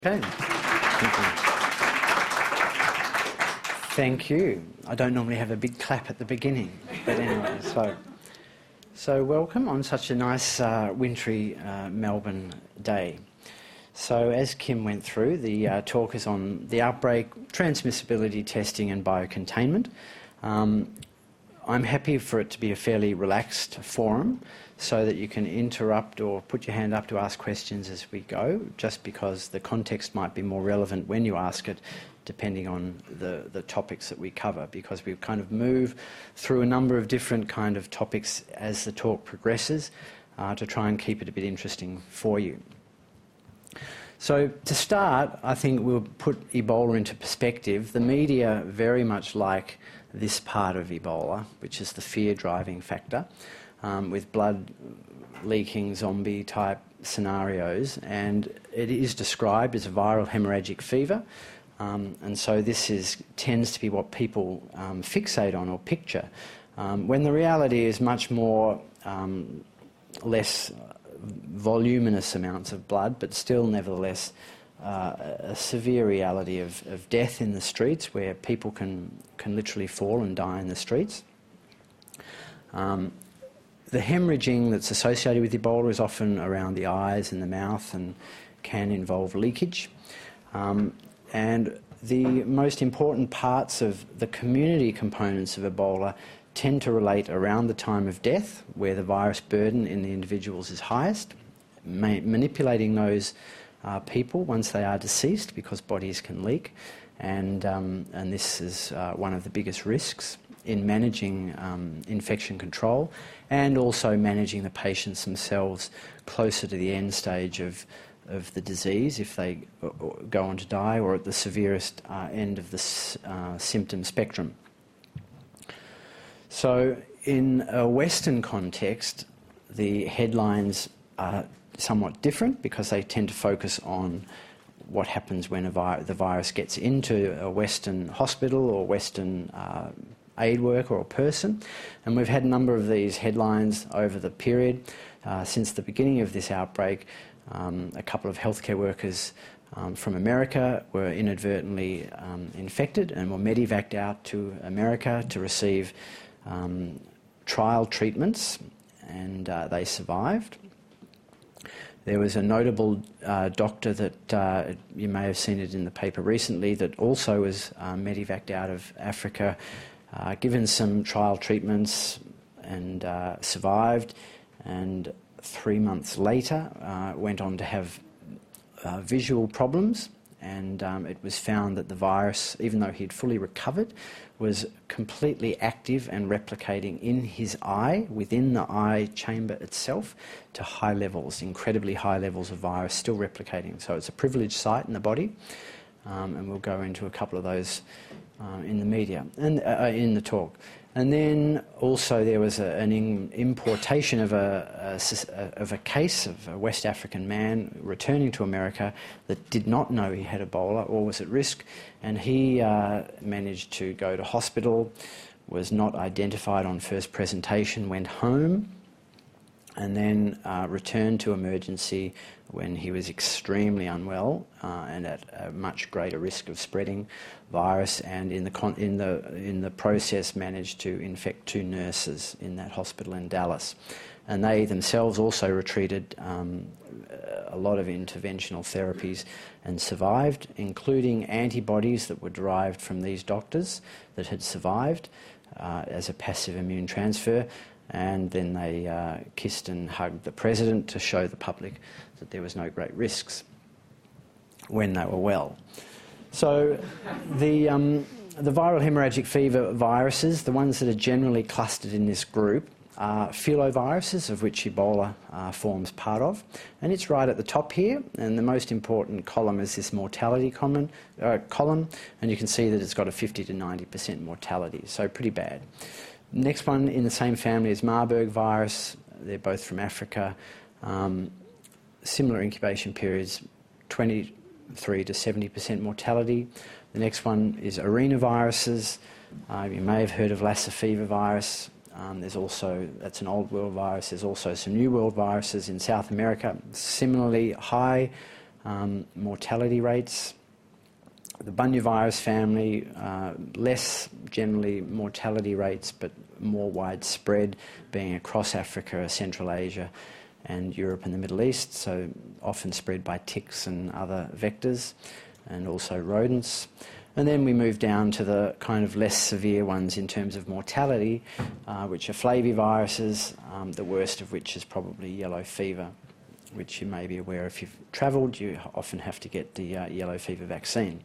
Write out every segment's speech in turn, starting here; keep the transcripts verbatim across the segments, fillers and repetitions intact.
Okay. Thank you. Thank you. I don't normally have a big clap at the beginning, but anyway, so so welcome on such a nice uh, wintry uh, Melbourne day. So as Kim went through, the uh, talk is on the outbreak, transmissibility testing and biocontainment. Um, I'm happy for it to be a fairly relaxed forum so that you can interrupt or put your hand up to ask questions as we go, just because the context might be more relevant when you ask it, depending on the, the topics that we cover, because we kind of move through a number of different kind of topics as the talk progresses uh, to try and keep it a bit interesting for you. So to start, I think we'll put Ebola into perspective. The media very much like this part of Ebola, which is the fear-driving factor, um, with blood-leaking zombie-type scenarios, and it is described as a viral hemorrhagic fever, um, and so this is tends to be what people um, fixate on or picture, um, when the reality is much more um, less voluminous amounts of blood, but still nevertheless uh, a severe reality of, of death in the streets, where people can, can literally fall and die in the streets. Um, the hemorrhaging that's associated with Ebola is often around the eyes and the mouth and can involve leakage. Um, and the most important parts of the community components of Ebola tend to relate around the time of death, where the virus burden in the individuals is highest, ma- manipulating those uh, people once they are deceased, because bodies can leak, and, um, and this is uh, one of the biggest risks in managing um, infection control, and also managing the patients themselves closer to the end stage of, of the disease, if they go on to die, or at the severest uh, end of the uh, symptom spectrum. So in a Western context, the headlines are somewhat different, because they tend to focus on what happens when a vi- the virus gets into a Western hospital or Western uh, aid worker or person. And we've had a number of these headlines over the period. Uh, since the beginning of this outbreak, um, a couple of healthcare workers Um, from America were inadvertently um, infected and were medevaced out to America to receive um, trial treatments, and uh, they survived. There was a notable uh, doctor that uh, you may have seen it in the paper recently that also was uh, medevaced out of Africa, uh, given some trial treatments, and uh, survived, and three months later uh, went on to have Uh, visual problems, and um, it was found that the virus, even though he had fully recovered, was completely active and replicating in his eye, within the eye chamber itself, to high levels, incredibly high levels of virus still replicating. So it's a privileged site in the body, um, and we'll go into a couple of those uh, in the media and uh, in the talk. And then also there was a, an in, importation of a, a, of a case of a West African man returning to America that did not know he had Ebola or was at risk, and he uh, managed to go to hospital, was not identified on first presentation, went home, and then uh, returned to emergency when he was extremely unwell uh, and at a much greater risk of spreading virus, and in the con- in the in the process managed to infect two nurses in that hospital in Dallas, and they themselves also retreated um, a lot of interventional therapies and survived, including antibodies that were derived from these doctors that had survived uh, as a passive immune transfer. And then they uh, kissed and hugged the president to show the public that there was no great risks when they were well. So the, um, the viral hemorrhagic fever viruses, the ones that are generally clustered in this group, are filoviruses, of which Ebola uh, forms part of. And it's right at the top here, and the most important column is this mortality common, uh, column, and you can see that it's got a fifty to ninety percent mortality, so pretty bad. Next one in the same family is Marburg virus. They're both from Africa. Um, similar incubation periods, twenty-three to seventy percent mortality. The next one is arenaviruses. Uh, you may have heard of Lassa fever virus. Um, there's also, that's an old world virus. There's also some new world viruses in South America. Similarly, high um, mortality rates. The Bunyavirus family, uh, less generally mortality rates, but more widespread, being across Africa, Central Asia, and Europe and the Middle East, so often spread by ticks and other vectors, and also rodents. And then we move down to the kind of less severe ones in terms of mortality, uh, which are flaviviruses, um, the worst of which is probably yellow fever, which you may be aware if you've travelled, you often have to get the uh, yellow fever vaccine.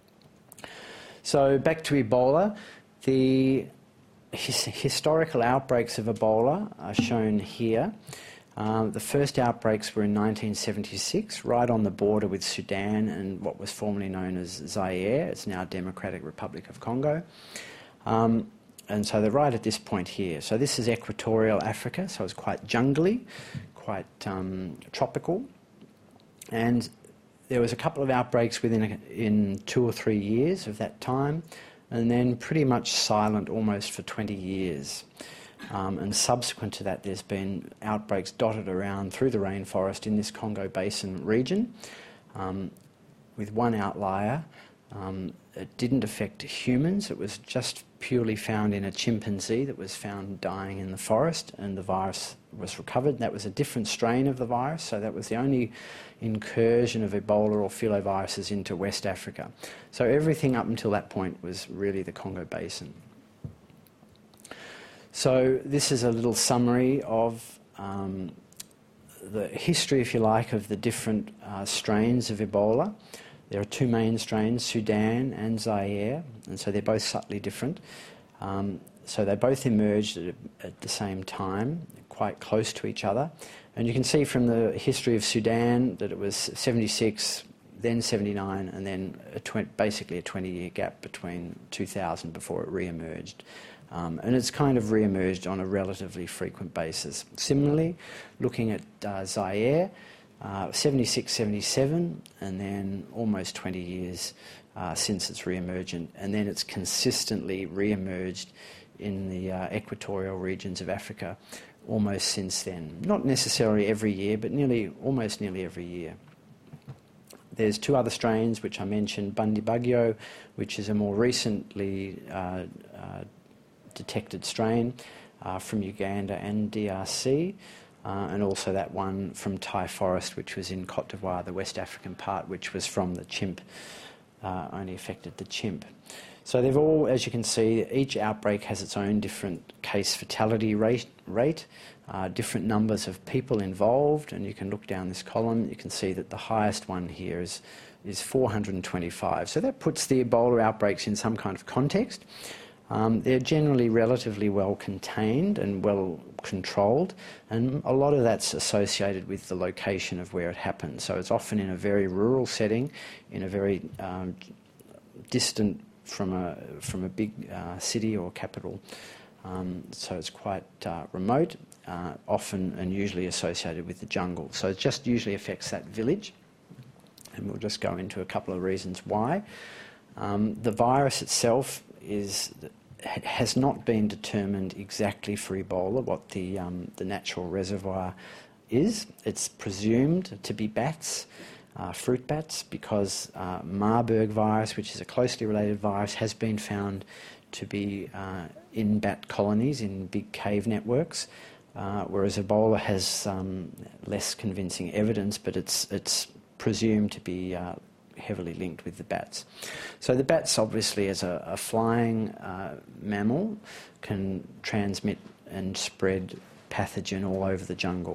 So back to Ebola. The his historical outbreaks of Ebola are shown here. Um, the first outbreaks were in nineteen seventy-six, right on the border with Sudan and what was formerly known as Zaire. It's now Democratic Republic of Congo. Um, and so they're right at this point here. So this is equatorial Africa, so it's quite jungly, quite um, tropical. And there was a couple of outbreaks within a, in two or three years of that time, and then pretty much silent almost for twenty years. Um, and subsequent to that, there's been outbreaks dotted around through the rainforest in this Congo Basin region, um, with one outlier. Um, it didn't affect humans. It was just purely found in a chimpanzee that was found dying in the forest, and the virus was recovered. That was a different strain of the virus, so that was the only incursion of Ebola or filoviruses into West Africa. So everything up until that point was really the Congo Basin. So this is a little summary of um, the history, if you like, of the different uh, strains of Ebola. There are two main strains, Sudan and Zaire, and so they're both subtly different. Um, so they both emerged at, at the same time, quite close to each other. And you can see from the history of Sudan that it was seventy-six, then seventy-nine, and then a tw- basically a twenty-year gap between two thousand before it re-emerged. Um, and it's kind of re-emerged on a relatively frequent basis. Similarly, looking at uh, Zaire, uh, seventy-six, seventy-seven, and then almost twenty years uh, since it's re-emergent. And then it's consistently re-emerged in the uh, equatorial regions of Africa almost since then. Not necessarily every year, but nearly, almost nearly every year. There's two other strains which I mentioned, Bundibugyo, which is a more recently uh, uh, detected strain uh, from Uganda and D R C, uh, and also that one from Thai Forest, which was in Cote d'Ivoire, the West African part, which was from the chimp, uh, only affected the chimp. So they've all, as you can see, each outbreak has its own different case fatality rate, rate uh, different numbers of people involved, and you can look down this column, you can see that the highest one here is, is four hundred twenty-five. So that puts the Ebola outbreaks in some kind of context. Um, they're generally relatively well contained and well controlled, and a lot of that's associated with the location of where it happens. So it's often in a very rural setting, in a very um, distant from a from a big uh, city or capital. Um, so it's quite uh, remote, uh, often and usually associated with the jungle. So it just usually affects that village, and we'll just go into a couple of reasons why. Um, the virus itself is has not been determined exactly for Ebola what the um, the natural reservoir is. It's presumed to be bats, uh, fruit bats, because uh, Marburg virus, which is a closely related virus, has been found to be uh, in bat colonies in big cave networks, uh, whereas Ebola has um, less convincing evidence, but it's it's presumed to be uh, heavily linked with the bats. So the bats, obviously, as a, a flying uh, mammal, can transmit and spread pathogen all over the jungle.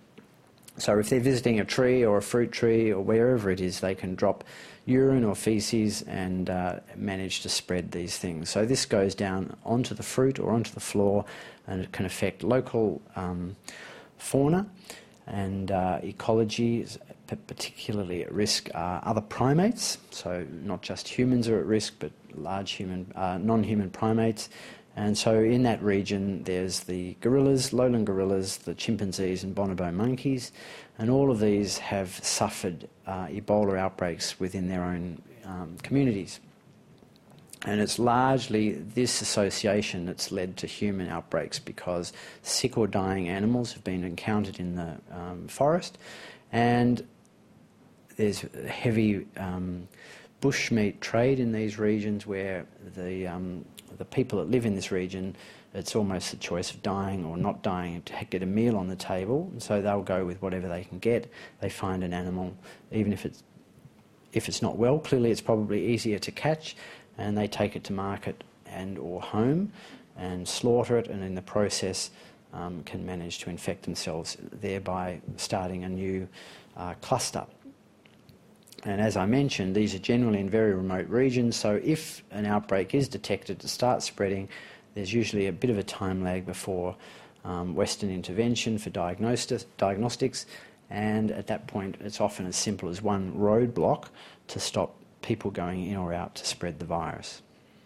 So if they're visiting a tree or a fruit tree or wherever it is, they can drop urine or feces and uh, manage to spread these things. So this goes down onto the fruit or onto the floor, and it can affect local um, fauna and uh, ecology. Particularly at risk are other primates, so not just humans are at risk, but large human, uh, non-human primates. And so in that region there's the gorillas, lowland gorillas, the chimpanzees and bonobo monkeys, and all of these have suffered uh, Ebola outbreaks within their own um, communities. And it's largely this association that's led to human outbreaks, because sick or dying animals have been encountered in the um, forest, and there's heavy um, bushmeat trade in these regions where the, um, the people that live in this region, it's almost a choice of dying or not dying to get a meal on the table. And so they'll go with whatever they can get. They find an animal, even if it's, if it's not well, clearly it's probably easier to catch, and they take it to market and or home and slaughter it, and in the process um, can manage to infect themselves, thereby starting a new uh, cluster. And as I mentioned, these are generally in very remote regions, so if an outbreak is detected to start spreading, there's usually a bit of a time lag before um, Western intervention for diagnosis, diagnostics, and at that point it's often as simple as one roadblock to stop people going in or out to spread the virus.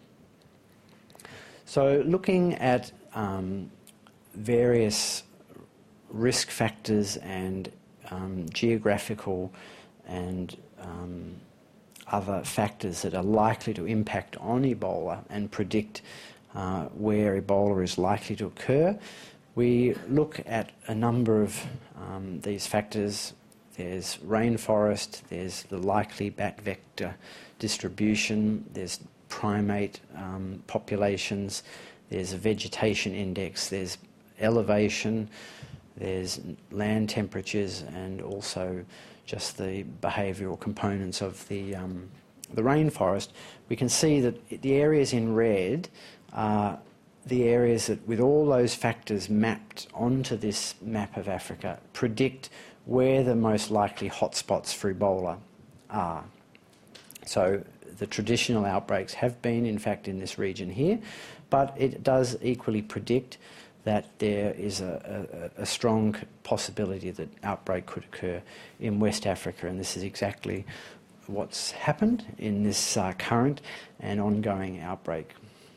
So looking at um, various risk factors and um, geographical and um, other factors that are likely to impact on Ebola and predict uh, where Ebola is likely to occur, we look at a number of um, these factors. There's rainforest, there's the likely bat vector distribution, there's primate um, populations, there's a vegetation index, there's elevation, there's land temperatures, and also just the behavioural components of the, um, the rainforest. We can see that the areas in red are the areas that, with all those factors mapped onto this map of Africa, predict where the most likely hotspots for Ebola are. So the traditional outbreaks have been, in fact, in this region here, but it does equally predict that there is a, a, a strong possibility that outbreak could occur in West Africa, and this is exactly what's happened in this uh, current and ongoing outbreak.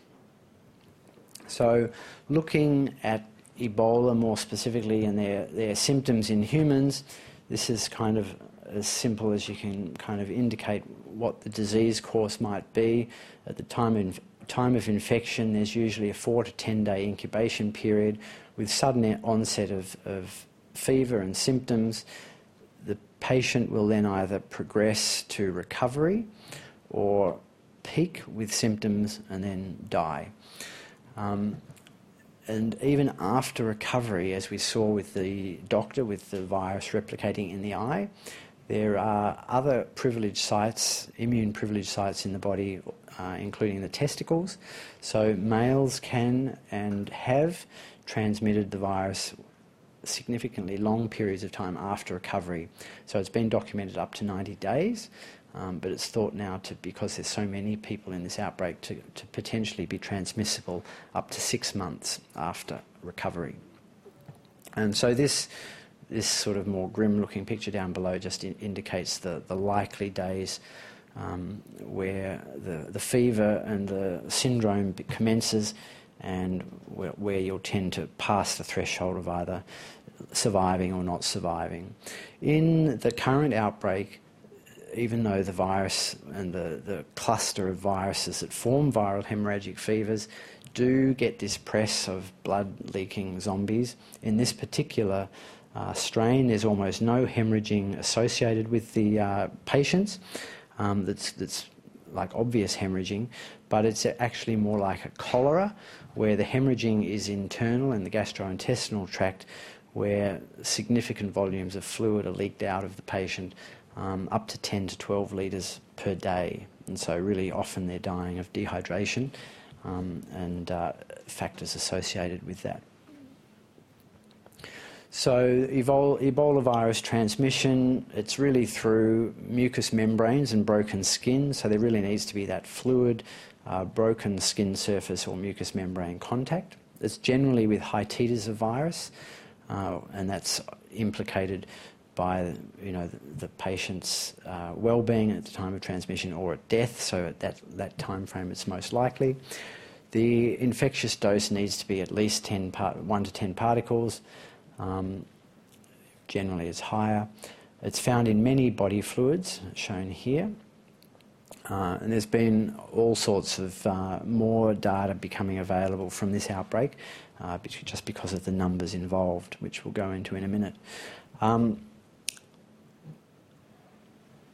So looking at Ebola more specifically and their, their symptoms in humans, this is kind of as simple as you can kind of indicate what the disease course might be. At the time of, time of infection, there's usually a four to ten day incubation period with sudden onset of, of fever and symptoms. The patient will then either progress to recovery or peak with symptoms and then die. Um, and even after recovery, as we saw with the doctor with the virus replicating in the eye, there are other privileged sites, immune privileged sites in the body, uh, including the testicles. So males can and have transmitted the virus significantly long periods of time after recovery. So it's been documented up to ninety days. Um, but it's thought now to, because there's so many people in this outbreak, to, to potentially be transmissible up to six months after recovery. And so this this sort of more grim-looking picture down below just in, indicates the, the likely days um, where the, the fever and the syndrome commences, and where, where you'll tend to pass the threshold of either surviving or not surviving. In the current outbreak, even though the virus and the, the cluster of viruses that form viral hemorrhagic fevers do get this press of blood-leaking zombies, in this particular uh, strain there's almost no hemorrhaging associated with the uh, patients. Um, that's, that's like obvious hemorrhaging, but it's actually more like a cholera, where the hemorrhaging is internal in the gastrointestinal tract, where significant volumes of fluid are leaked out of the patient, Um, up to ten to twelve litres per day. And so really often they're dying of dehydration um, and uh, factors associated with that. So Ebola, Ebola virus transmission, it's really through mucous membranes and broken skin, so there really needs to be that fluid, uh, broken skin surface or mucous membrane contact. It's generally with high titers of virus, uh, and that's implicated by you know the, the patient's uh, well-being at the time of transmission or at death, so at that, that time frame it's most likely. The infectious dose needs to be at least ten part, one to ten particles, um, generally it's higher. It's found in many body fluids, shown here, uh, and there's been all sorts of uh, more data becoming available from this outbreak, uh, just because of the numbers involved, which we'll go into in a minute. Um,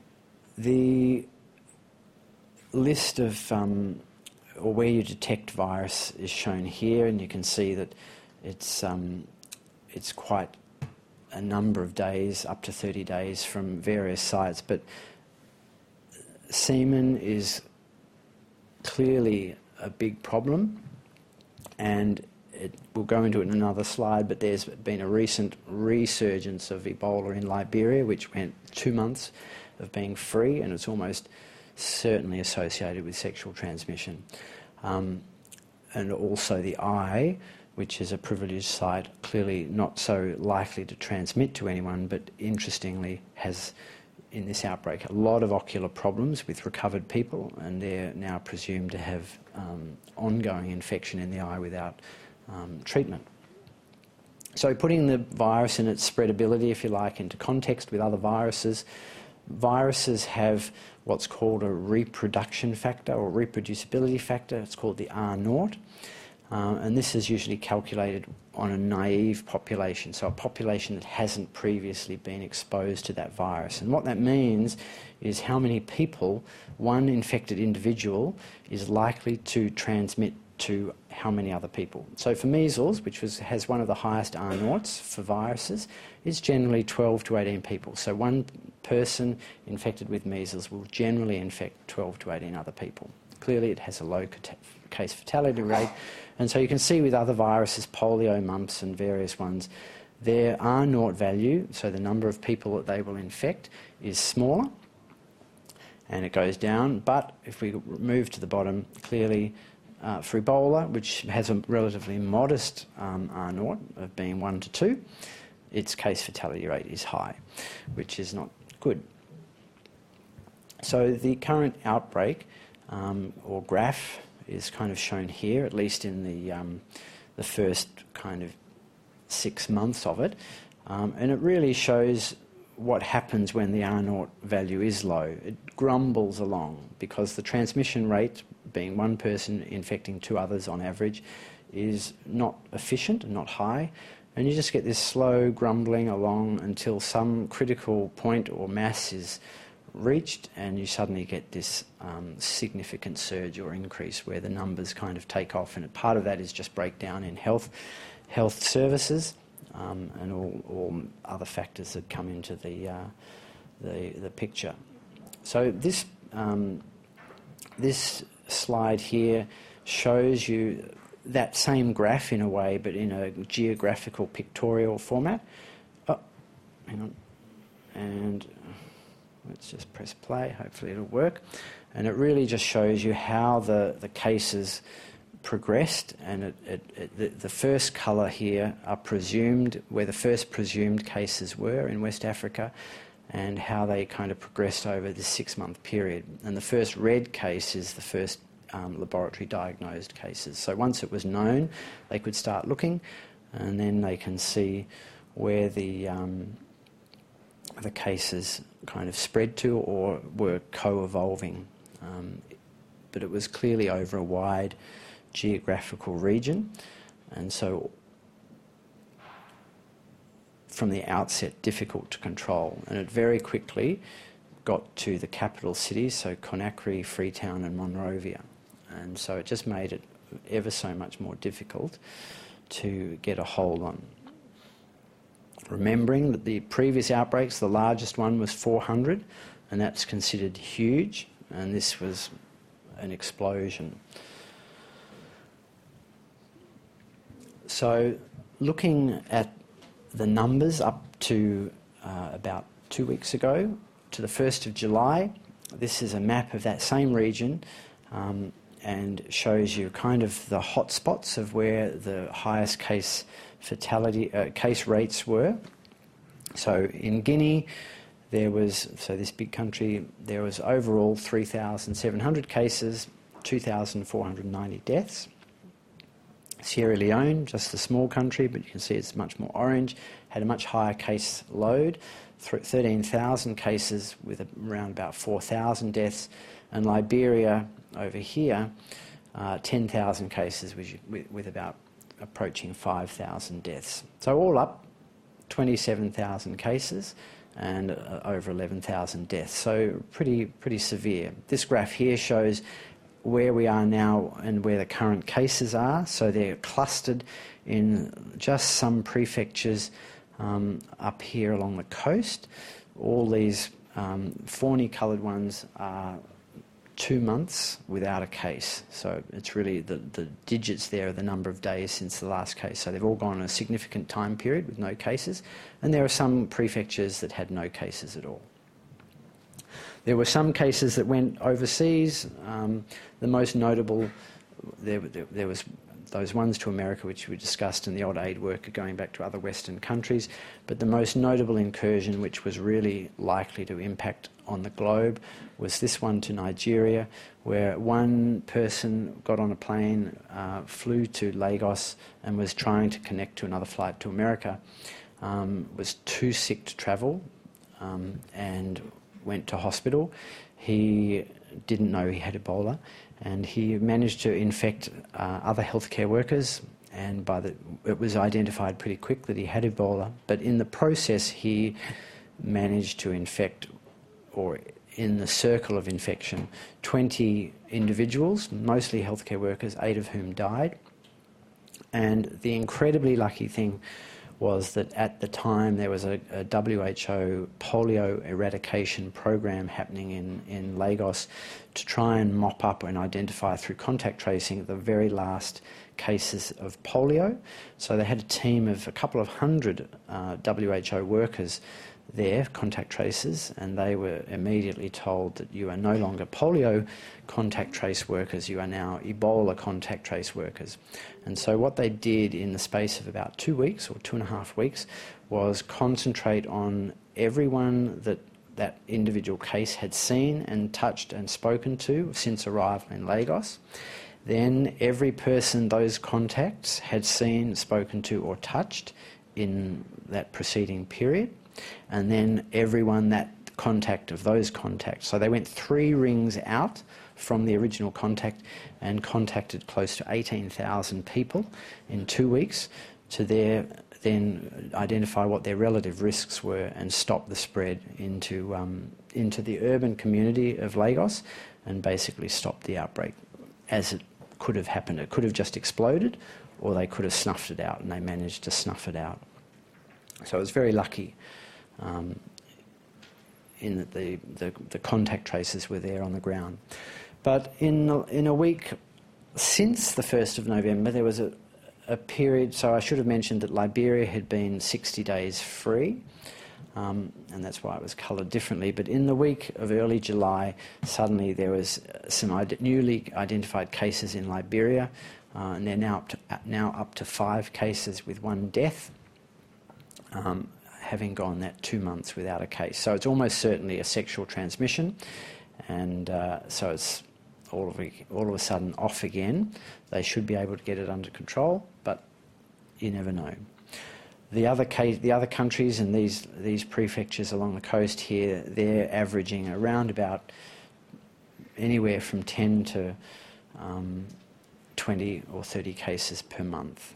the list of um, or where you detect virus is shown here, and you can see that it's um, it's quite a number of days, up to thirty days from various sites. But semen is clearly a big problem, and it, we'll go into it in another slide, but there's been a recent resurgence of Ebola in Liberia, which went two months of being free, and it's almost certainly associated with sexual transmission. Um, and also the eye, which is a privileged site, clearly not so likely to transmit to anyone, but interestingly has, in this outbreak, a lot of ocular problems with recovered people, and they're now presumed to have um, ongoing infection in the eye without um, treatment. So putting the virus and its spreadability, if you like, into context with other viruses, viruses have what's called a reproduction factor or reproducibility factor. It's called the R naught. Uh, and this is usually calculated on a naive population, so a population that hasn't previously been exposed to that virus. And what that means is how many people one infected individual is likely to transmit to how many other people. So for measles, which was, has one of the highest R naughts for viruses, is generally twelve to eighteen people. So one person infected with measles will generally infect twelve to eighteen other people. Clearly it has a low case fatality rate. And so you can see with other viruses, polio, mumps and various ones, their R naught value, so the number of people that they will infect, is smaller and it goes down. But if we move to the bottom, clearly uh, for Ebola, which has a relatively modest um, R naught of being one to two, its case fatality rate is high, which is not good. So the current outbreak um, or graph is kind of shown here, at least in the um, the first kind of six months of it, um, and it really shows what happens when the R naught value is low. It grumbles along because the transmission rate, being one person infecting two others on average, is not efficient and not high, and you just get this slow grumbling along until some critical point or mass is reached, and you suddenly get this um, significant surge or increase where the numbers kind of take off, and part of that is just breakdown in health health services um, and all, all other factors that come into the uh, the, the picture. So this um, this slide here shows you that same graph in a way, but in a geographical pictorial format. Oh, hang on, and let's just press play, hopefully it'll work. And it really just shows you how the, the cases progressed, and it, it, it, the, the first colour here are presumed, where the first presumed cases were in West Africa, and how they kind of progressed over this six-month period. And the first red case is the first um, laboratory diagnosed cases. So once it was known, they could start looking, and then they can see where the um, the cases kind of spread to or were co-evolving. Um, but it was clearly over a wide geographical region, and so from the outset difficult to control. And it very quickly got to the capital cities, so Conakry, Freetown and Monrovia. And so it just made it ever so much more difficult to get a hold on. Remembering that the previous outbreaks, the largest one was four hundred, and that's considered huge, and this was an explosion. So looking at the numbers up to uh, about two weeks ago, to the first of July, this is a map of that same region, um, and shows you kind of the hot spots of where the highest case fatality uh, case rates were. So in Guinea, there was, so this big country, there was overall three thousand seven hundred cases, two thousand four hundred ninety deaths. Sierra Leone, just a small country, but you can see it's much more orange, had a much higher case load, thirteen thousand cases with around about four thousand deaths, and Liberia over here, uh, ten thousand cases with, with, with about approaching five thousand deaths. So all up, twenty-seven thousand cases and uh, over eleven thousand deaths. So pretty, pretty severe. This graph here shows where we are now and where the current cases are. So they're clustered in just some prefectures um, up here along the coast. All these um, fawny coloured ones are two months without a case. So it's really the, the digits there are the number of days since the last case. So they've all gone a significant time period with no cases. And there are some prefectures that had no cases at all. There were some cases that went overseas. Um, the most notable, there, there, there was those ones to America which we discussed, and the odd aid worker going back to other Western countries. But the most notable incursion, which was really likely to impact on the globe, was this one to Nigeria, where one person got on a plane, uh, flew to Lagos and was trying to connect to another flight to America, um, was too sick to travel um, and went to hospital. He didn't know he had Ebola, and he managed to infect uh, other healthcare workers, and by the, it was identified pretty quick that he had Ebola, but in the process he managed to infect, or in the circle of infection, twenty individuals, mostly healthcare workers, eight of whom died. And the incredibly lucky thing was that at the time there was a, a W H O polio eradication program happening in, in Lagos to try and mop up and identify through contact tracing the very last cases of polio. So they had a team of a couple of hundred uh, W H O workers there, contact tracers, and they were immediately told that you are no longer polio contact trace workers, you are now Ebola contact trace workers. And so what they did in the space of about two weeks or two and a half weeks was concentrate on everyone that that individual case had seen and touched and spoken to since arrival in Lagos. Then every person those contacts had seen, spoken to or touched in that preceding period, and then everyone that contact of those contacts. So they went three rings out from the original contact and contacted close to eighteen thousand people in two weeks to their, then identify what their relative risks were and stop the spread into, um, into the urban community of Lagos, and basically stop the outbreak as it could have happened. It could have just exploded, or they could have snuffed it out, and they managed to snuff it out. So it was very lucky um, in that the, the, the contact tracers were there on the ground. But in, in a week since the first of November, there was a, a period, so I should have mentioned that Liberia had been sixty days free, um, and that's why it was coloured differently. But in the week of early July, suddenly there was some ide- newly identified cases in Liberia, uh, and they're now up to, now up to five cases with one death, um, having gone that two months without a case. So it's almost certainly a sexual transmission, and uh, so it's all of, a, all of a sudden off again. They should be able to get it under control, but you never know. The other case, the other countries and these these prefectures along the coast here, they're averaging around about anywhere from ten to um, twenty or thirty cases per month.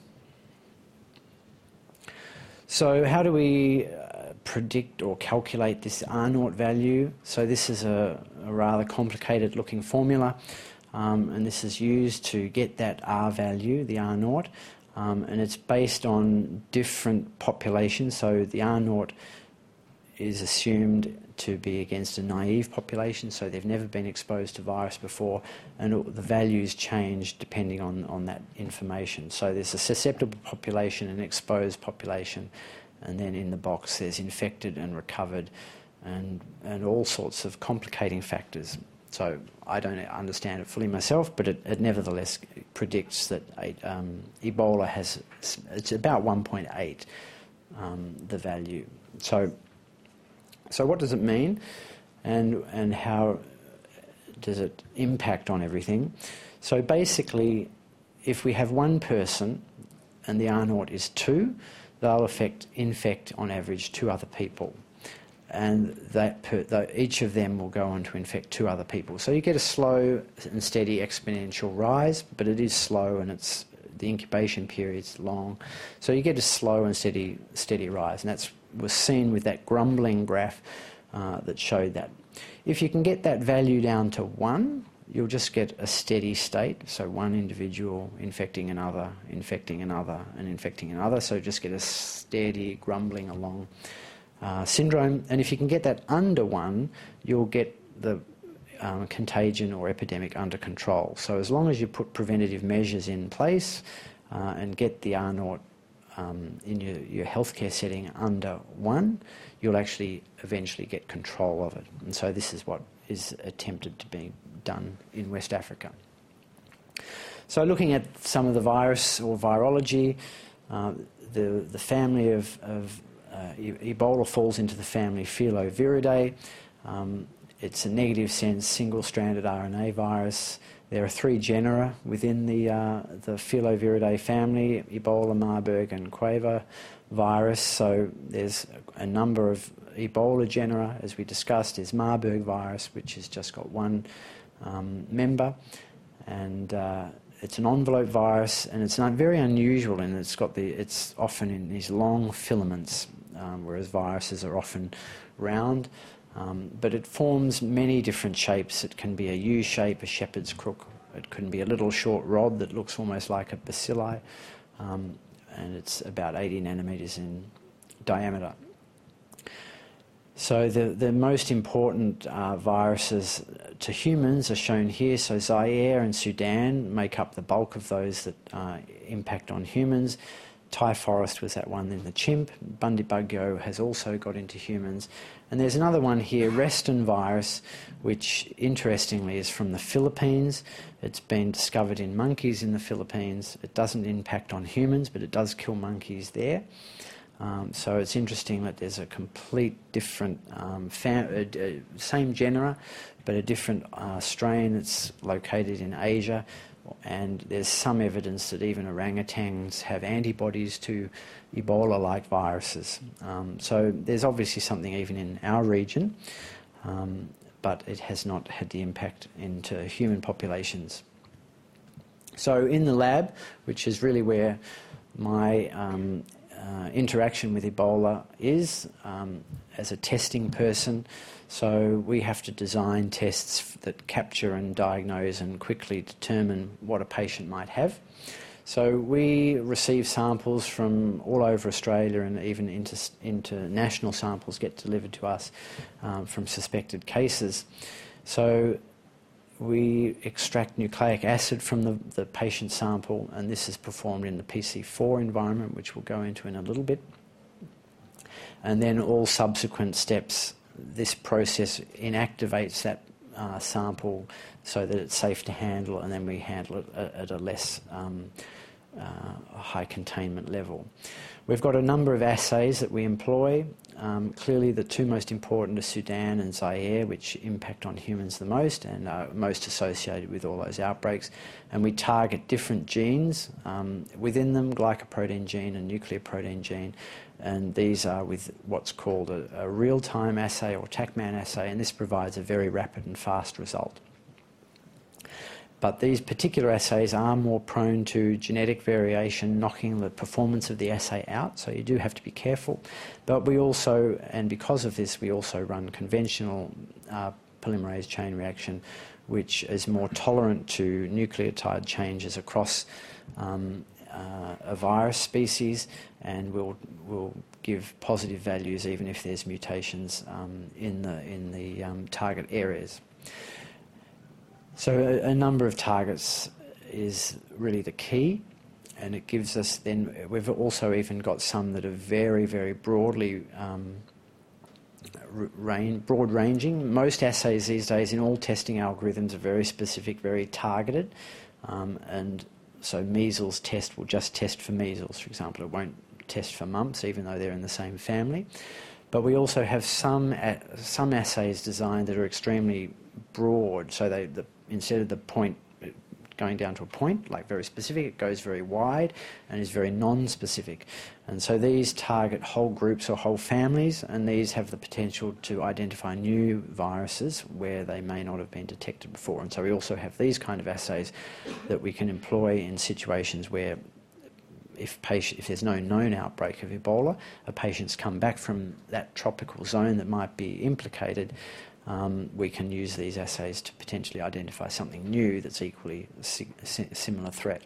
So how do we uh, predict or calculate this R naught value? So this is a, a rather complicated looking formula, um, and this is used to get that R value, the R naught, um, and it's based on different populations. So the R naught is assumed to be against a naive population, so they've never been exposed to virus before, and the values change depending on, on that information. So there's a susceptible population and exposed population, and then in the box there's infected and recovered, and, and all sorts of complicating factors. So I don't understand it fully myself, but it, it nevertheless predicts that um, Ebola has, it's about one point eight, um, the value. So So what does it mean, and and how does it impact on everything? So basically, if we have one person and the R naught is two, they'll affect, infect on average two other people, and that per, the, each of them will go on to infect two other people. So you get a slow and steady exponential rise, but it is slow, and it's the incubation period's long. So you get a slow and steady steady rise, and that's was seen with that grumbling graph uh, that showed that. If you can get that value down to one, you'll just get a steady state, so one individual infecting another, infecting another, and infecting another, so just get a steady grumbling along uh, syndrome. And if you can get that under one, you'll get the um, contagion or epidemic under control. So as long as you put preventative measures in place uh, and get the R naught um, in your, your healthcare setting under one, you'll actually eventually get control of it. And so this is what is attempted to be done in West Africa. So looking at some of the virus or virology, uh, the, the family of, of uh, e Ebola falls into the family Filoviridae. Um, it's a negative sense single-stranded R N A virus. There are three genera within the, uh, the Filoviridae family, Ebola, Marburg and Quaver virus. So there's a number of Ebola genera, as we discussed. There's Marburg virus, which has just got one um, member, and uh, it's an envelope virus, and it's not very unusual, and it's got the it's often in these long filaments, um, whereas viruses are often round. Um, but it forms many different shapes. It can be a U shape, a shepherd's crook. It can be a little short rod that looks almost like a bacilli, um, and it's about eighty nanometres in diameter. So the, the most important uh, viruses to humans are shown here. So Zaire and Sudan make up the bulk of those that uh, impact on humans. Thai forest was that one in the chimp. Bundibugyo has also got into humans. And there's another one here, Reston virus, which interestingly is from the Philippines. It's been discovered in monkeys in the Philippines. It doesn't impact on humans, but it does kill monkeys there. Um, so it's interesting that there's a complete different, um, fam uh, uh, same genera, but a different uh, strain that's located in Asia. And there's some evidence that even orangutans have antibodies to Ebola-like viruses. Um, so there's obviously something even in our region, um, but it has not had the impact into human populations. So in the lab, which is really where my um, uh, interaction with Ebola is, um, as a testing person, so we have to design tests that capture and diagnose and quickly determine what a patient might have. So we receive samples from all over Australia, and even inter international samples get delivered to us um, from suspected cases. So we extract nucleic acid from the, the patient sample, and this is performed in the P C four environment, which we'll go into in a little bit. And then all subsequent steps, this process inactivates that uh, sample so that it's safe to handle, and then we handle it at, at a less um, uh, high containment level. We've got a number of assays that we employ. Um, clearly the two most important are Sudan and Zaire, which impact on humans the most and are most associated with all those outbreaks. And we target different genes um, within them, glycoprotein gene and nuclear protein gene. And these are with what's called a, a real-time assay or TACMAN assay, and this provides a very rapid and fast result. But these particular assays are more prone to genetic variation, knocking the performance of the assay out, so you do have to be careful. But we also, and because of this, we also run conventional uh, polymerase chain reaction, which is more tolerant to nucleotide changes across um, uh, a virus species, and will will give positive values even if there's mutations um, in the in the um, target areas. So a, a number of targets is really the key, and it gives us then, we've also even got some that are very, very broadly um, range, broad ranging. Most assays these days in all testing algorithms are very specific, very targeted, um, and so measles test will just test for measles, for example. It won't test for mumps, even though they're in the same family. But we also have some, some assays designed that are extremely broad, so they, the, instead of the point going down to a point, like very specific, it goes very wide and is very non-specific. And so these target whole groups or whole families, and these have the potential to identify new viruses where they may not have been detected before. And so we also have these kind of assays that we can employ in situations where if, patient, if there's no known outbreak of Ebola, a patient's come back from that tropical zone that might be implicated, um, we can use these assays to potentially identify something new that's equally a, si- a similar threat.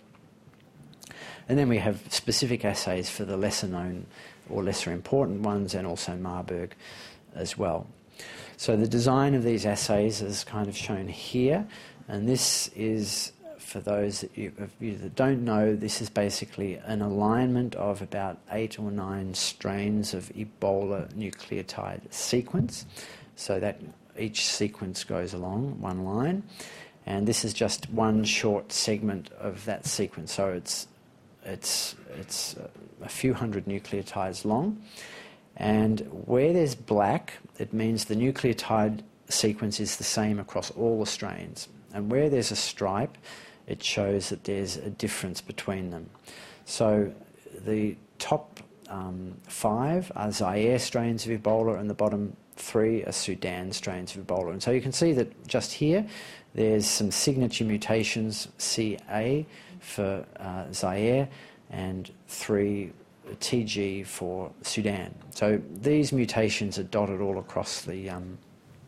And then we have specific assays for the lesser known or lesser important ones, and also Marburg as well. So the design of these assays is kind of shown here, and this is, for those that you, of you that don't know, this is basically an alignment of about eight or nine strains of Ebola nucleotide sequence. So that each sequence goes along one line, and this is just one short segment of that sequence. So it's it's it's a few hundred nucleotides long, and where there's black, it means the nucleotide sequence is the same across all the strains, and where there's a stripe, it shows that there's a difference between them. So the top um, five are Zaire strains of Ebola, and the bottom three are Sudan strains of Ebola. And so you can see that just here there's some signature mutations, C A for uh, Zaire, and three T G for Sudan. So these mutations are dotted all across the, um,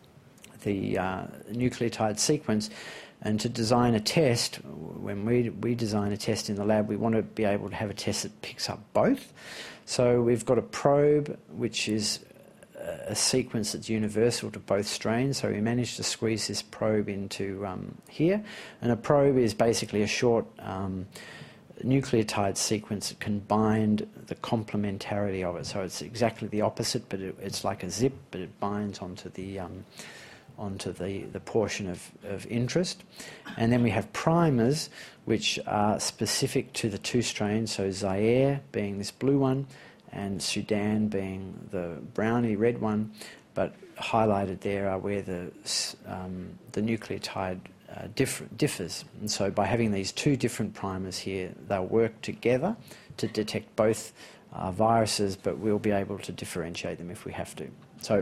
the uh, nucleotide sequence. And to design a test, when we, we design a test in the lab, we want to be able to have a test that picks up both. So we've got a probe, which is a sequence that's universal to both strains. So we managed to squeeze this probe into um, here. And a probe is basically a short um, nucleotide sequence that can bind the complementarity of it. So it's exactly the opposite, but it, it's like a zip, but it binds onto the... Um, onto the, the portion of, of interest. And then we have primers, which are specific to the two strains, so Zaire being this blue one, and Sudan being the browny red one, but highlighted there are where the, um, the nucleotide uh, differ, differs. And so by having these two different primers here, they'll work together to detect both uh, viruses, but we'll be able to differentiate them if we have to. So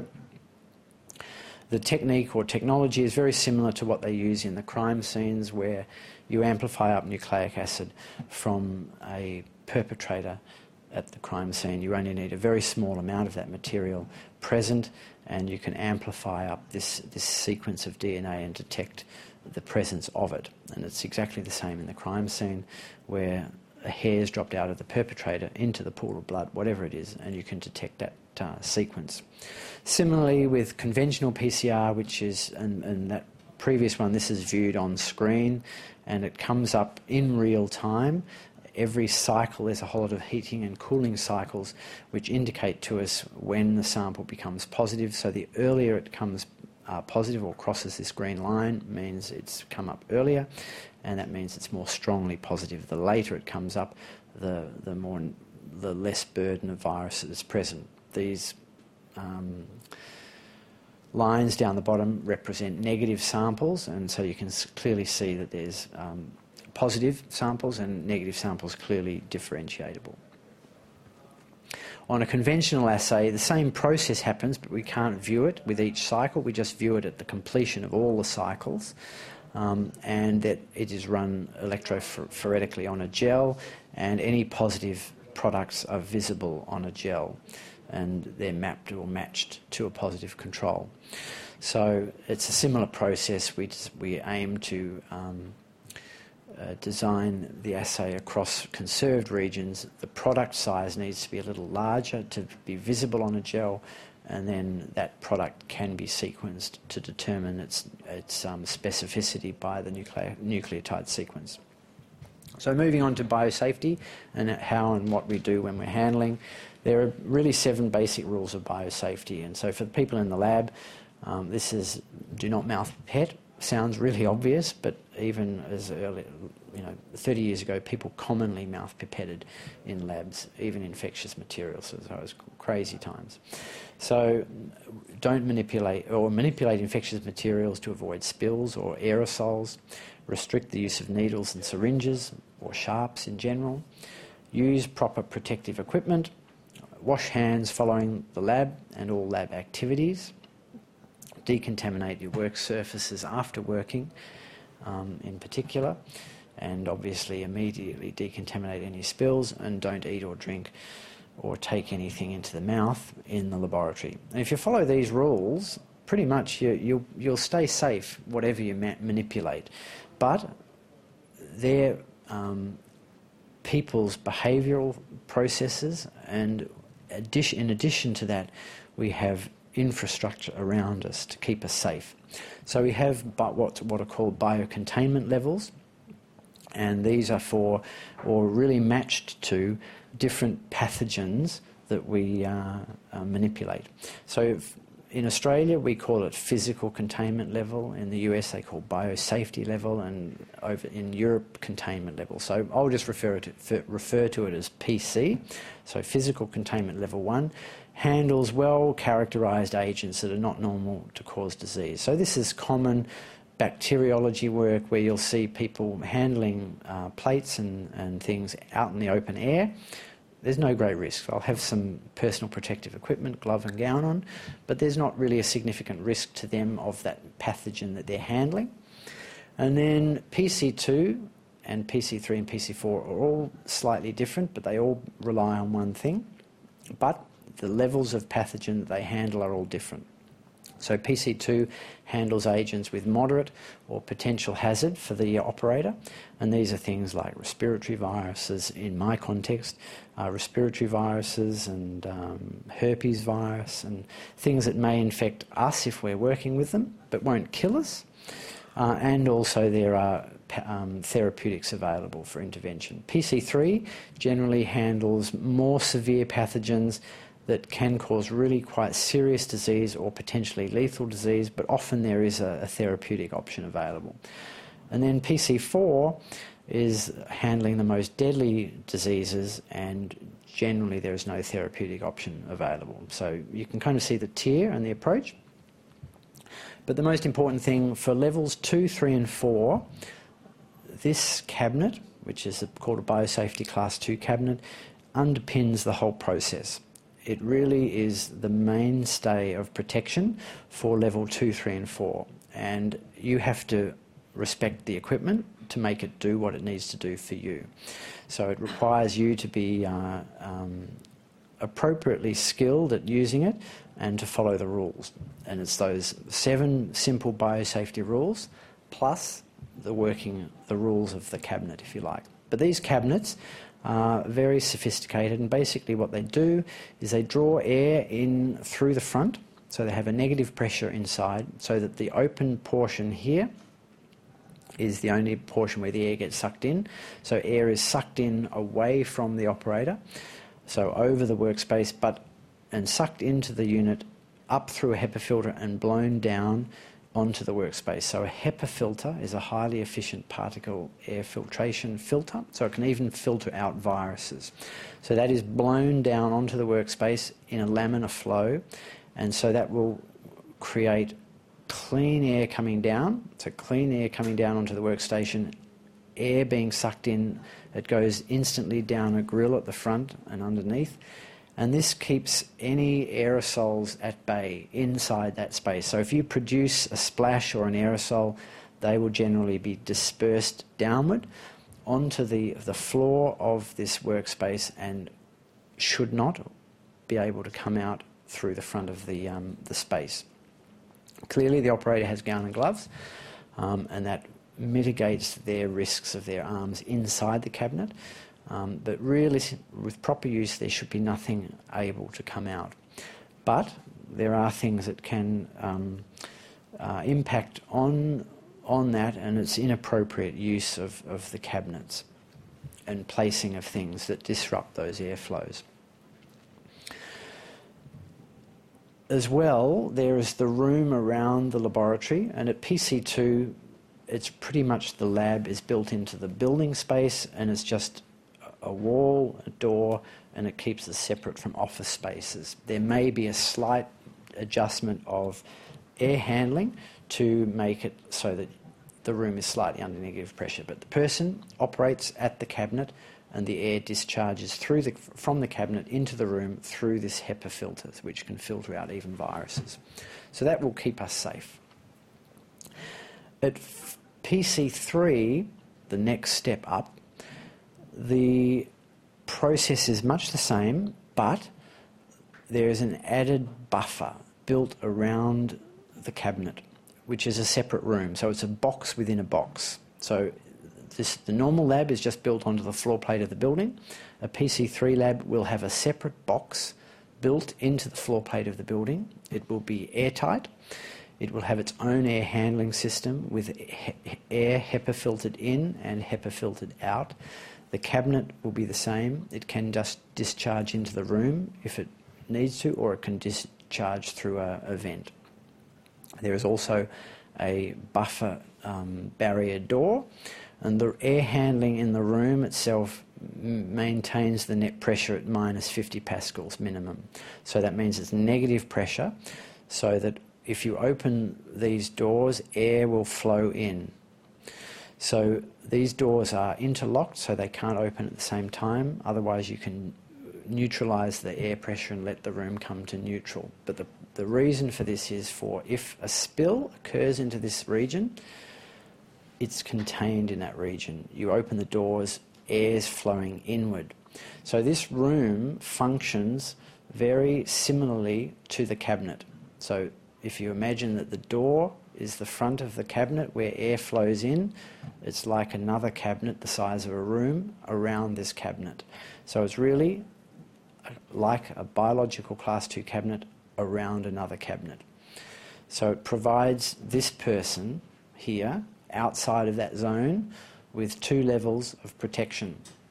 the technique or technology is very similar to what they use in the crime scenes, where you amplify up nucleic acid from a perpetrator at the crime scene. You only need a very small amount of that material present, and you can amplify up this, this sequence of D N A and detect the presence of it. And it's exactly the same in the crime scene, where a hair's dropped out of the perpetrator into the pool of blood, whatever it is, and you can detect that uh, sequence. Similarly with conventional P C R, which is, and, and that previous one, this is viewed on screen, and it comes up in real time. Every cycle, there's a whole lot of heating and cooling cycles which indicate to us when the sample becomes positive. So the earlier it comes uh, positive or crosses this green line means it's come up earlier, and that means it's more strongly positive. The later it comes up, the, the, more, the less burden of virus is present. These um, lines down the bottom represent negative samples, and so you can clearly see that there's um, positive samples and negative samples clearly differentiatable. On a conventional assay, the same process happens, but we can't view it with each cycle. We just view it at the completion of all the cycles, um, and that it is run electrophoretically on a gel, and any positive products are visible on a gel, and they're mapped or matched to a positive control. So it's a similar process. We, we aim to um, uh, design the assay across conserved regions. The product size needs to be a little larger to be visible on a gel, and then that product can be sequenced to determine its, its um, specificity by the nuclei nucleotide sequence. So moving on to biosafety and how and what we do when we're handling. There are really seven basic rules of biosafety, and so for the people in the lab, um, this is do not mouth pipette. Sounds really obvious, but even as early, you know, thirty years ago, people commonly mouth pipetted in labs, even infectious materials. So it was crazy times. So don't manipulate or manipulate infectious materials to avoid spills or aerosols. Restrict the use of needles and syringes or sharps in general. Use proper protective equipment. Wash hands following the lab and all lab activities. Decontaminate your work surfaces after working, um, in particular. and obviously immediately decontaminate any spills, and don't eat or drink or take anything into the mouth in the laboratory. And if you follow these rules, pretty much you, you'll, you'll stay safe whatever you ma manipulate. But they're um, people's behavioural processes, and addition, in addition to that, we have infrastructure around us to keep us safe. So we have but what, what are called biocontainment levels, and these are for, or really matched to, different pathogens that we uh, uh, manipulate. So if, in Australia we call it physical containment level, in the U S they call biosafety level, and over in Europe containment level. So I'll just refer to, refer to it as P C, so physical containment level one, handles well characterised agents that are not normal to cause disease. So this is common bacteriology work where you'll see people handling uh, plates and, and things out in the open air. There's no great risk. They'll have some personal protective equipment, glove and gown on, but there's not really a significant risk to them of that pathogen that they're handling. And then P C two and P C three and P C four are all slightly different, but they all rely on one thing. But the levels of pathogen that they handle are all different. So P C two handles agents with moderate or potential hazard for the operator, and these are things like respiratory viruses, in my context, uh, respiratory viruses and um, herpes virus, and things that may infect us if we're working with them but won't kill us. Uh, and also there are um, therapeutics available for intervention. P C three generally handles more severe pathogens that can cause really quite serious disease or potentially lethal disease, but often there is a, a therapeutic option available. And then P C four is handling the most deadly diseases, and generally there is no therapeutic option available. So you can kind of see the tier and the approach. But the most important thing for levels two, three and four, this cabinet, which is called a Biosafety Class two cabinet, underpins the whole process. It really is the mainstay of protection for level two, three and four. And you have to respect the equipment to make it do what it needs to do for you. So it requires you to be uh, um, appropriately skilled at using it and to follow the rules. And it's those seven simple biosafety rules plus the working, the rules of the cabinet, if you like. But these cabinets are very sophisticated, and basically what they do is they draw air in through the front, so they have a negative pressure inside, so that the open portion here is the only portion where the air gets sucked in. So air is sucked in away from the operator, so over the workspace, but and sucked into the unit, up through a HEPA filter and blown down onto the workspace. So a HEPA filter is a highly efficient particle air filtration filter, so it can even filter out viruses. So that is blown down onto the workspace in a laminar flow, and so that will create clean air coming down, so clean air coming down onto the workstation, air being sucked in, it goes instantly down a grill at the front and underneath, and this keeps any aerosols at bay inside that space. So if you produce a splash or an aerosol, they will generally be dispersed downward onto the, the floor of this workspace and should not be able to come out through the front of the, um, the space. Clearly the operator has gown and gloves, um, and that mitigates their risks of their arms inside the cabinet. Um, but really, with proper use, there should be nothing able to come out. But there are things that can um, uh, impact on, on that, and it's inappropriate use of, of the cabinets and placing of things that disrupt those airflows. As well, there is the room around the laboratory, and at P C two, it's pretty much the lab is built into the building space, and it's just a wall, a door, and it keeps us separate from office spaces. There may be a slight adjustment of air handling to make it so that the room is slightly under negative pressure, but the person operates at the cabinet and the air discharges through the, from the cabinet into the room through this HEPA filter, which can filter out even viruses. So that will keep us safe. At P C three, the next step up, the process is much the same, but there is an added buffer built around the cabinet, which is a separate room. So it's a box within a box. So this, the normal lab is just built onto the floor plate of the building. A P C three lab will have a separate box built into the floor plate of the building. It will be airtight. It will have its own air handling system with he air HEPA filtered in and HEPA filtered out. The cabinet will be the same. It can just discharge into the room if it needs to, or it can discharge through a, a vent. There is also a buffer um, barrier door, and the air handling in the room itself maintains the net pressure at minus fifty pascals minimum. So that means it's negative pressure, so that if you open these doors, air will flow in. So these doors are interlocked, so they can't open at the same time. Otherwise, you can neutralise the air pressure and let the room come to neutral. But the, the reason for this is for if a spill occurs into this region, it's contained in that region. You open the doors, air's flowing inward. So this room functions very similarly to the cabinet. So if you imagine that the door is the front of the cabinet where air flows in, it's like another cabinet the size of a room around this cabinet. So it's really like a biological class two cabinet around another cabinet. So it provides this person here outside of that zone with two levels of protection.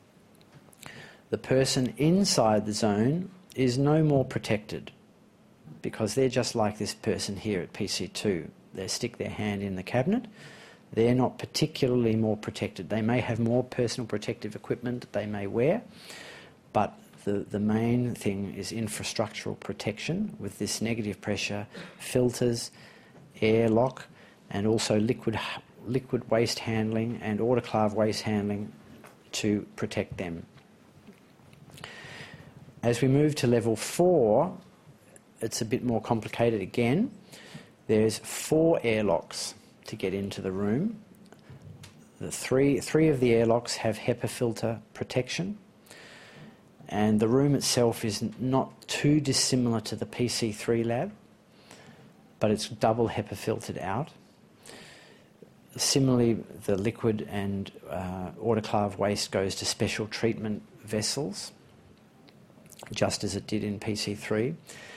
The person inside the zone is no more protected because they're just like this person here at P C two. They stick their hand in the cabinet. They're not particularly more protected. They may have more personal protective equipment that they may wear, but the, the main thing is infrastructural protection with this negative pressure, filters, airlock, and also liquid liquid waste handling and autoclave waste handling to protect them. As we move to level four, it's a bit more complicated again. There's four airlocks to get into the room. The three, three of the airlocks have HEPA filter protection, and the room itself is not too dissimilar to the P C three lab, but it's double HEPA filtered out. Similarly, the liquid and uh, autoclave waste goes to special treatment vessels, just as it did in P C three.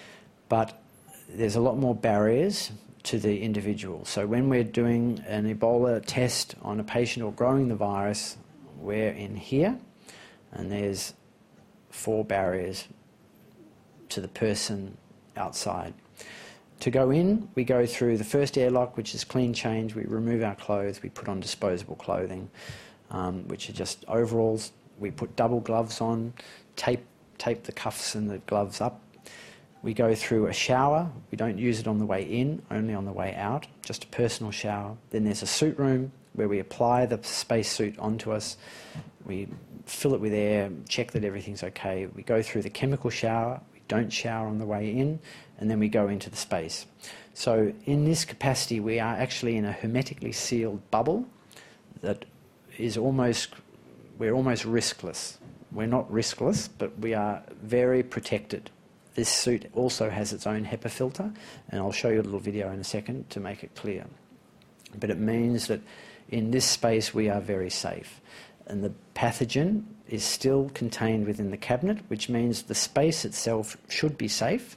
But there's a lot more barriers to the individual. So when we're doing an Ebola test on a patient or growing the virus, we're in here, and there's four barriers to the person outside. To go in, we go through the first airlock, which is clean change. We remove our clothes. We put on disposable clothing, um, which are just overalls. We put double gloves on, tape, tape the cuffs and the gloves up. We go through a shower. We don't use it on the way in, only on the way out, just a personal shower. Then there's a suit room where we apply the space suit onto us. We fill it with air, check that everything's okay. We go through the chemical shower. We don't shower on the way in, and then we go into the space. So in this capacity, we are actually in a hermetically sealed bubble that is almost, we're almost riskless. We're not riskless, but we are very protected. This suit also has its own HEPA filter, and I'll show you a little video in a second to make it clear. But it means that in this space we are very safe. And the pathogen is still contained within the cabinet, which means the space itself should be safe.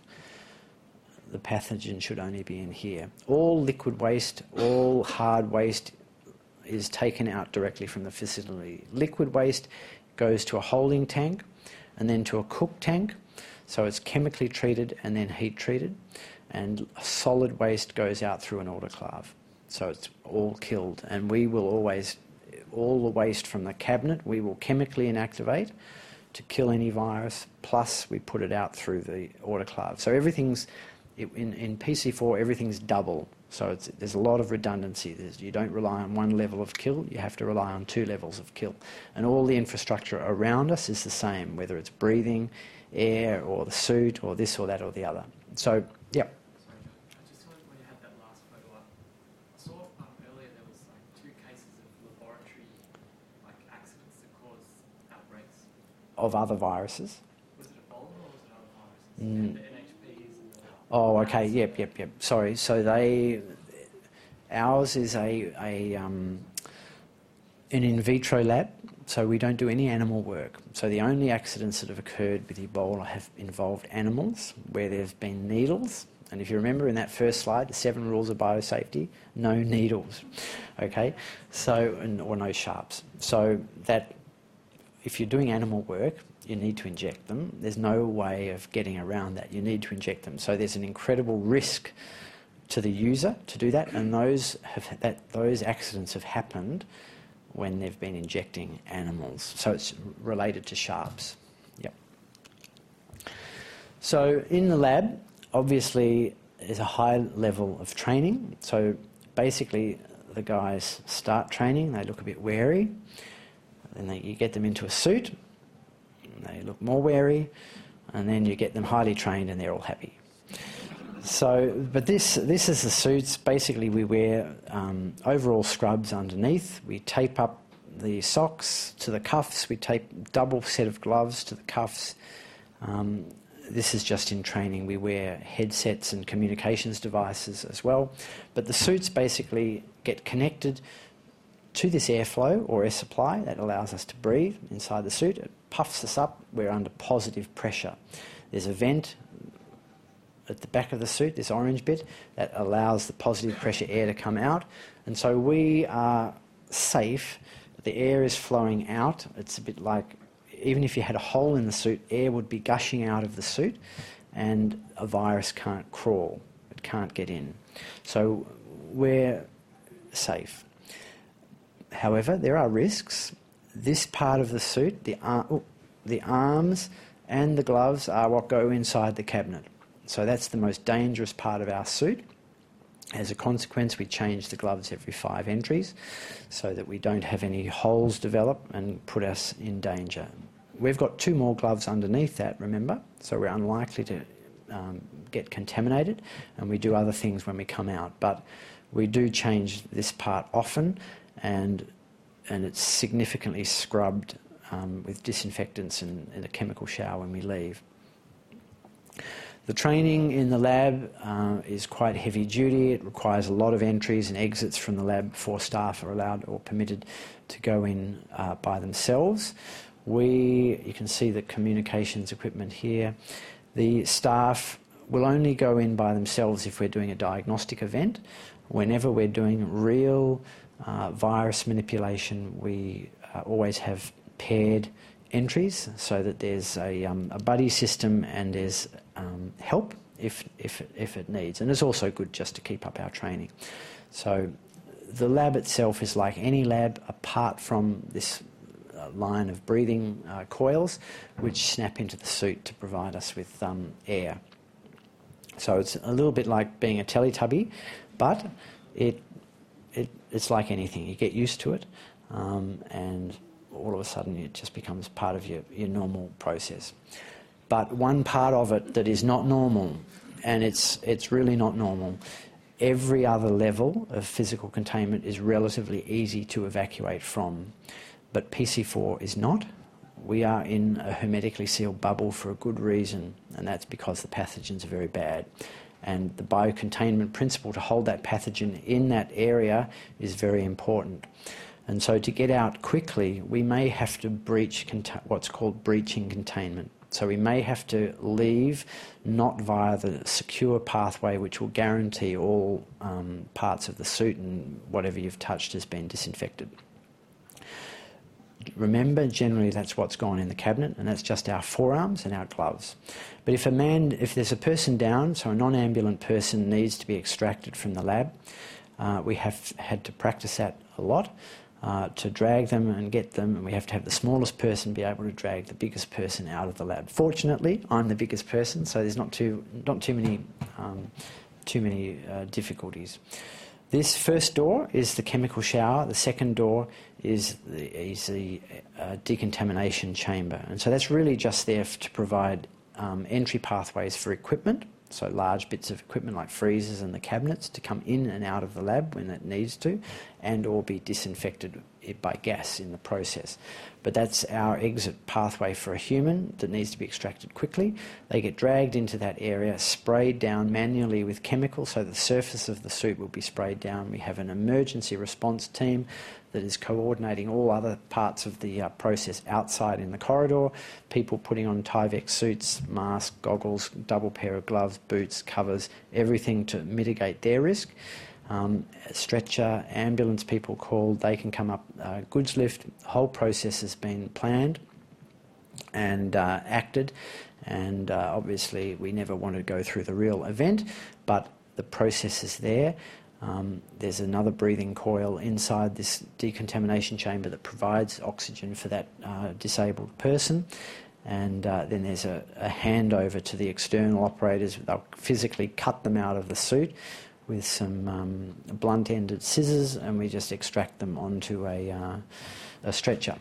The pathogen should only be in here. All liquid waste, all hard waste is taken out directly from the facility. Liquid waste goes to a holding tank and then to a cook tank. So it's chemically treated and then heat treated, and solid waste goes out through an autoclave. So it's all killed, and we will always, all the waste from the cabinet, we will chemically inactivate to kill any virus, plus we put it out through the autoclave. So everything's, in, in P C four, everything's double. So it's, there's a lot of redundancy. There's, you don't rely on one level of kill, you have to rely on two levels of kill. And all the infrastructure around us is the same, whether it's breathing, air, or the suit, or this or that or the other. So, yeah. Sorry, I just wanted, when you had that last photo up, I saw um, earlier there was like two cases of laboratory of other viruses. Was it Ebola or was it other viruses? Mm. The N H Ps and the... Oh, okay. Yep, yep, yep. Sorry. So they, ours is a a um, an in vitro lab. So we don't do any animal work. So the only accidents that have occurred with Ebola have involved animals, where there's been needles. And if you remember in that first slide, the seven rules of biosafety, no needles, okay? So, and, or no sharps. So that, if you're doing animal work, you need to inject them. There's no way of getting around that. You need to inject them. So there's an incredible risk to the user to do that, and those have, that those accidents have happened when they've been injecting animals. So it's related to sharps. Yep. So in the lab, obviously, there's a high level of training. So basically, the guys start training, they look a bit wary, then they, you get them into a suit, and they look more wary, and then you get them highly trained and they're all happy. So, but this this is the suits. Basically, we wear um, overall scrubs underneath. We tape up the socks to the cuffs. We tape double set of gloves to the cuffs. Um, this is just in training. We wear headsets and communications devices as well. But the suits basically get connected to this airflow or air supply that allows us to breathe inside the suit. It puffs us up. We're under positive pressure. There's a vent at the back of the suit, this orange bit, that allows the positive pressure air to come out. And so we are safe. The air is flowing out. It's a bit like, even if you had a hole in the suit, air would be gushing out of the suit and a virus can't crawl. It can't get in. So we're safe. However, there are risks. This part of the suit, the, ar- oh, the arms and the gloves are what go inside the cabinet. So that's the most dangerous part of our suit. As a consequence, we change the gloves every five entries so that we don't have any holes develop and put us in danger. We've got two more gloves underneath that, remember, so we're unlikely to um, get contaminated, and we do other things when we come out. But we do change this part often, and and it's significantly scrubbed um, with disinfectants and, and a chemical shower when we leave. The training in the lab uh, is quite heavy duty. It requires a lot of entries and exits from the lab before staff are allowed or permitted to go in uh, by themselves. We, you can see the communications equipment here. The staff will only go in by themselves if we're doing a diagnostic event. Whenever we're doing real uh, virus manipulation, we uh, always have paired entries so that there's a, um, a buddy system and there's um, help if, if, if it needs. And it's also good just to keep up our training. So the lab itself is like any lab apart from this uh, line of breathing uh, coils which snap into the suit to provide us with um, air. So it's a little bit like being a Teletubby, but it, it it's like anything. You get used to it um, and all of a sudden it just becomes part of your, your normal process. But one part of it that is not normal, and it's it's really not normal, every other level of physical containment is relatively easy to evacuate from, but P C four is not. We are in a hermetically sealed bubble for a good reason, and that's because the pathogens are very bad. And the biocontainment principle to hold that pathogen in that area is very important. And so to get out quickly, we may have to breach cont- what's called breaching containment. So we may have to leave not via the secure pathway which will guarantee all um, parts of the suit and whatever you've touched has been disinfected. Remember, generally that's what's gone in the cabinet, and that's just our forearms and our gloves. But if a man, if there's a person down, so a non-ambulant person needs to be extracted from the lab, uh, we have had to practice that a lot. Uh, to drag them and get them, and we have to have the smallest person be able to drag the biggest person out of the lab. Fortunately, I'm the biggest person, so there's not too not too many um, too many uh, difficulties. This first door is the chemical shower. The second door is the, is the uh, decontamination chamber, and so that's really just there f- to provide um, entry pathways for equipment. So large bits of equipment like freezers and the cabinets to come in and out of the lab when it needs to, and or be disinfected it by gas in the process. But that's our exit pathway for a human that needs to be extracted quickly. They get dragged into that area, sprayed down manually with chemical, so the surface of the suit will be sprayed down. We have an emergency response team that is coordinating all other parts of the uh, process outside in the corridor, people putting on Tyvek suits, masks, goggles, double pair of gloves, boots, covers, everything to mitigate their risk. Um, stretcher, ambulance people called, they can come up, uh, goods lift. The whole process has been planned and uh, acted, and uh, obviously we never want to go through the real event, but the process is there. Um, there's another breathing coil inside this decontamination chamber that provides oxygen for that uh, disabled person, and uh, then there's a, a handover to the external operators. They'll physically cut them out of the suit with some um, blunt-ended scissors, and we just extract them onto a, uh, a stretcher.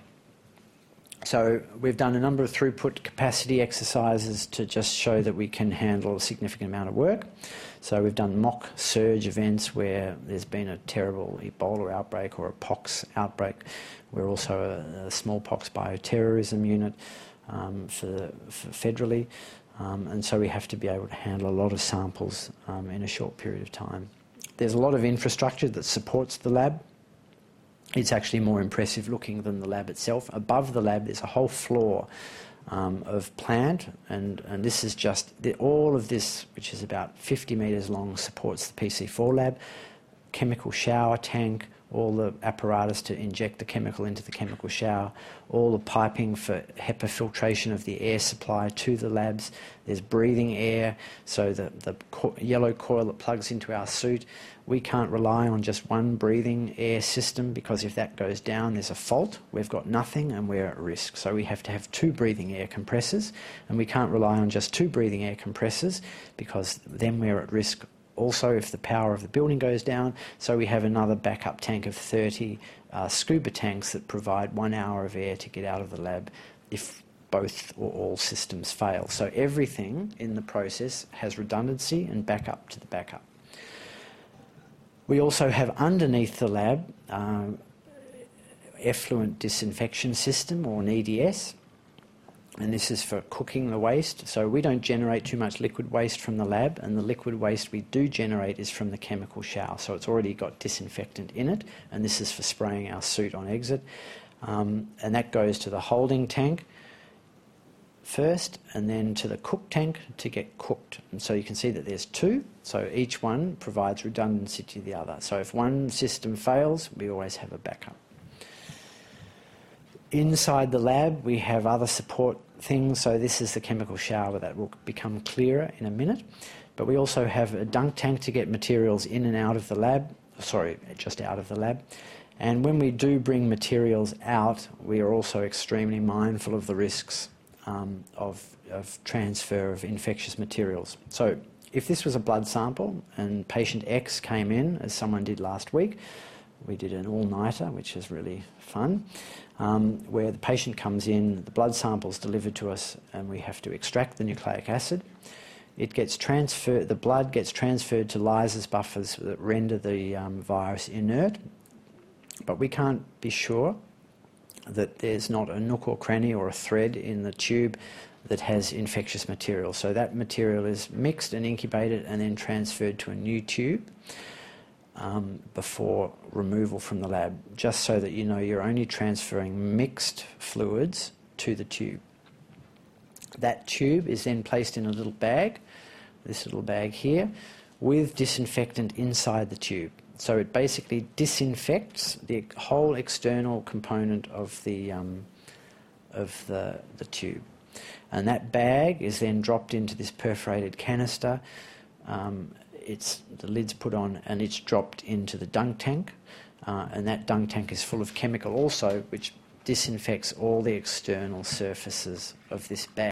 So we've done a number of throughput capacity exercises to just show that we can handle a significant amount of work. So we've done mock surge events where there's been a terrible Ebola outbreak or a pox outbreak. We're also a, a smallpox bioterrorism unit um, for, for federally. Um, and so we have to be able to handle a lot of samples um, in a short period of time. There's a lot of infrastructure that supports the lab. It's actually more impressive looking than the lab itself. Above the lab there's a whole floor um, of plant, and, and this is just, the, all of this, which is about fifty metres long, supports the P C four lab. Chemical shower tank, all the apparatus to inject the chemical into the chemical shower, all the piping for HEPA filtration of the air supply to the labs. There's breathing air, so the, the co yellow coil that plugs into our suit, we can't rely on just one breathing air system, because if that goes down there's a fault, we've got nothing and we're at risk. So we have to have two breathing air compressors, and we can't rely on just two breathing air compressors because then we're at risk also if the power of the building goes down. So we have another backup tank of thirty uh, scuba tanks that provide one hour of air to get out of the lab if both or all systems fail. So everything in the process has redundancy and backup to the backup. We also have underneath the lab uh, effluent disinfection system, or an E D S. And this is for cooking the waste. So we don't generate too much liquid waste from the lab, and the liquid waste we do generate is from the chemical shower. So it's already got disinfectant in it, and this is for spraying our suit on exit. Um, and that goes to the holding tank first, and then to the cook tank to get cooked. And so you can see that there's two, so each one provides redundancy to the other. So if one system fails, we always have a backup. Inside the lab we have other support things, so this is the chemical shower that will become clearer in a minute, but we also have a dunk tank to get materials in and out of the lab, sorry, just out of the lab. And when we do bring materials out, we are also extremely mindful of the risks um, of, of transfer of infectious materials. So if this was a blood sample and patient X came in, as someone did last week, we did an all-nighter, which is really fun, um, where the patient comes in, the blood sample's delivered to us, and we have to extract the nucleic acid. It gets transferred, the blood gets transferred to lysis buffers that render the um, virus inert, but we can't be sure that there's not a nook or cranny or a thread in the tube that has infectious material. So that material is mixed and incubated and then transferred to a new tube um, before removal from the lab, just so that you know you're only transferring mixed fluids to the tube. That tube is then placed in a little bag, this little bag here, with disinfectant inside the tube. So it basically disinfects the whole external component of the, um, of the, the tube. And that bag is then dropped into this perforated canister. Um, it's, the lid's put on and it's dropped into the dunk tank. Uh, and that dunk tank is full of chemical also, which disinfects all the external surfaces of this bag.